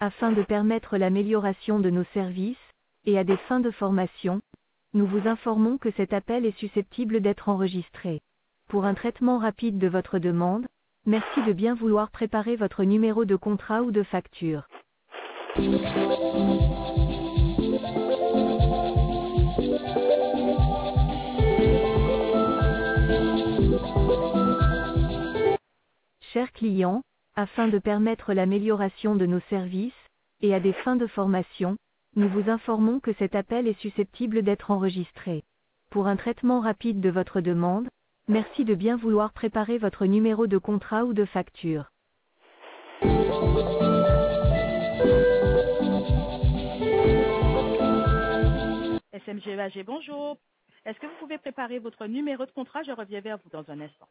Afin de permettre l'amélioration de nos services, et à des fins de formation, nous vous informons que cet appel est susceptible d'être enregistré. Pour un traitement rapide de votre demande, merci de bien vouloir préparer votre numéro de contrat ou de facture. Chers clients, afin de permettre l'amélioration de nos services, et à des fins de formation, nous vous informons que cet appel est susceptible d'être enregistré. Pour un traitement rapide de votre demande, merci de bien vouloir préparer votre numéro de contrat ou de facture. SMG, bonjour. Est-ce que vous pouvez préparer votre numéro de contrat? Je reviens vers vous dans un instant.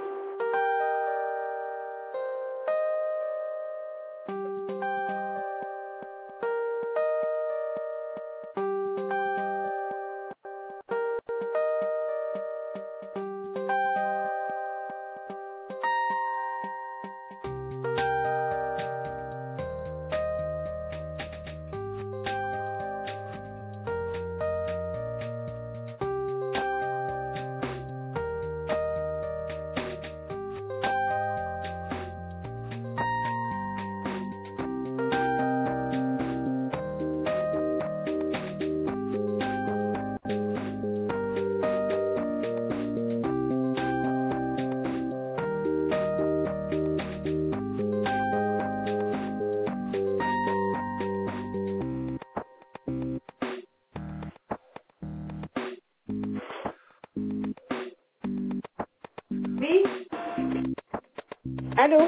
Oui. Allô.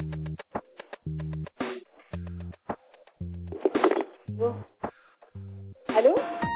Bon. Allô.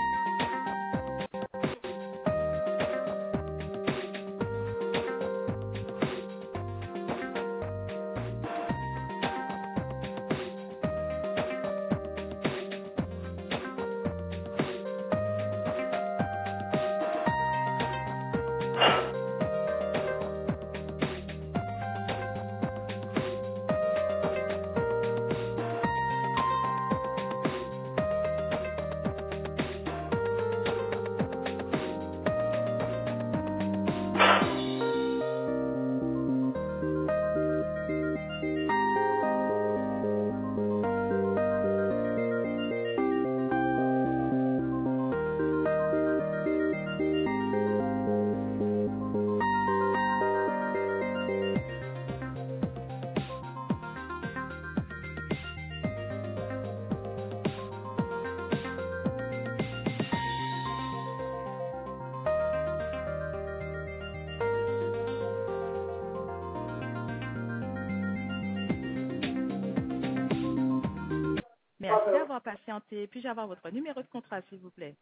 Merci d'avoir patienté. Puis-je avoir votre numéro de contrat, s'il vous plaît?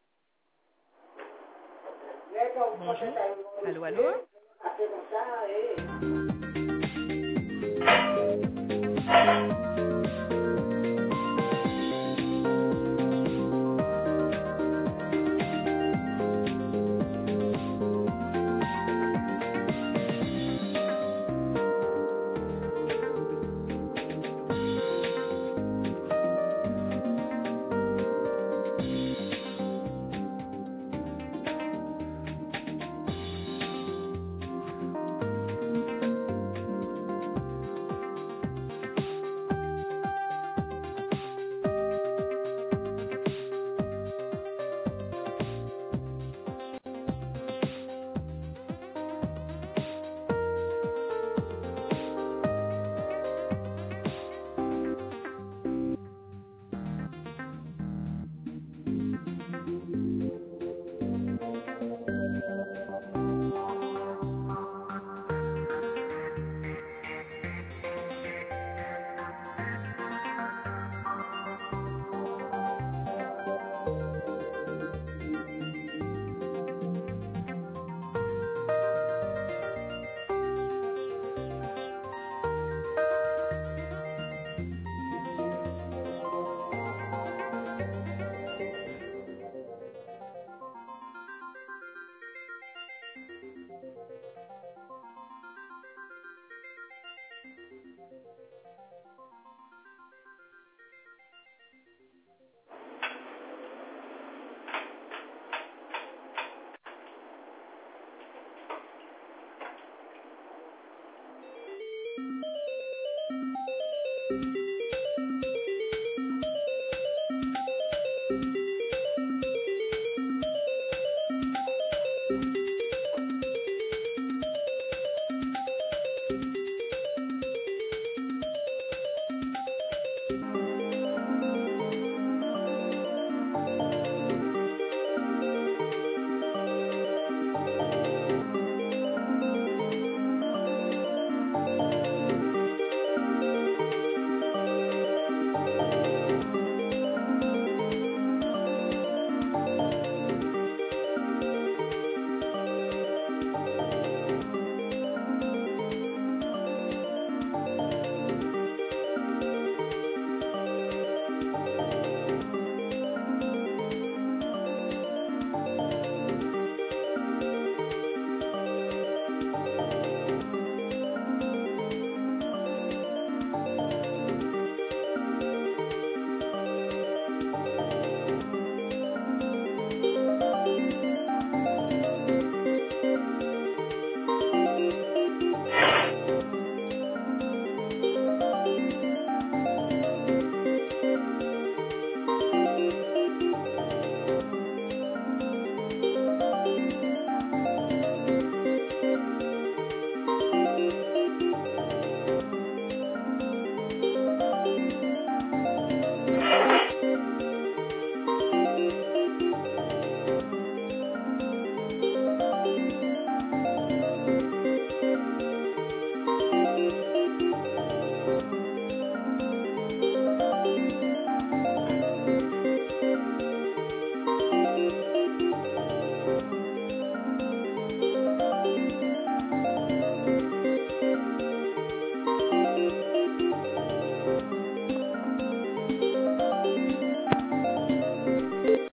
Bonjour. Allô, allô?